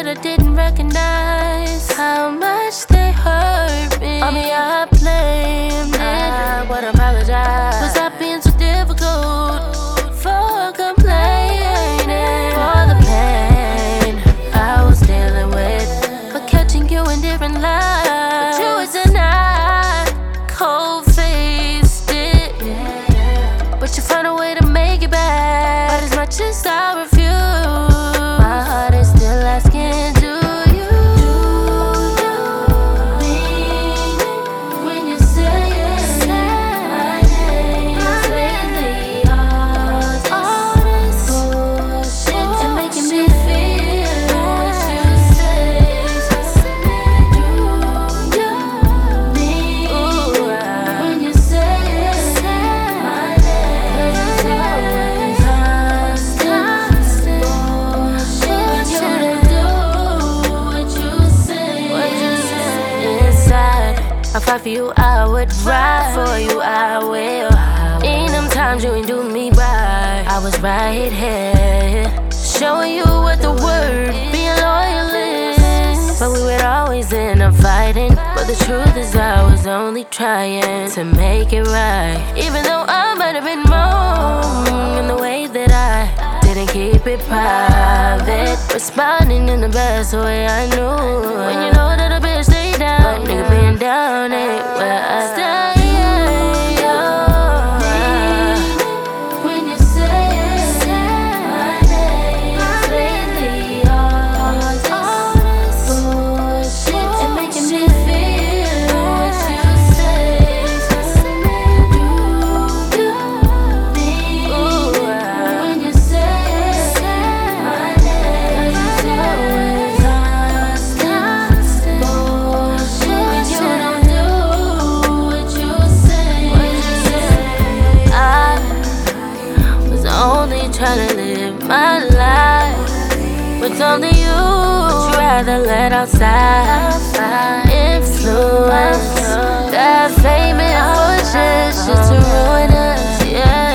I didn't recognize how much they hurt me. On me, I blamed it. I would apologize. Was I being too difficult for complaining? For the pain I was dealing with, for catching you in different lights. But you was denied, cold-faced it. But you found a way to make it back. But as much as I refuse, my heart is still asking, do you mean it when you say it? My name is lately yours. All this bullshit and making me feel what you say. Do you mean it when you say it? My name is always constant bullshit. You don't do what you say. Inside, I fight for you, I would ride for you, I will. In them times you ain't do me right, I was right here, showing you what the word being loyal is. But we would always end up fighting. But the truth is I was only trying to make it right. Even though I might have been wrong in the way that I didn't keep it private, responding in the best way I knew. When you know that a bitch stay down, but nigga being down ain't where I stay. When you say it, my name is lately yours. All this bullshit and making me feel what you say. Do you mean when you say it? My name is always constant bullshit. You don't do what you say. I was only trying to live my life with only you. Would you rather let outside influence that fame and fortune just to ruin us? Yeah.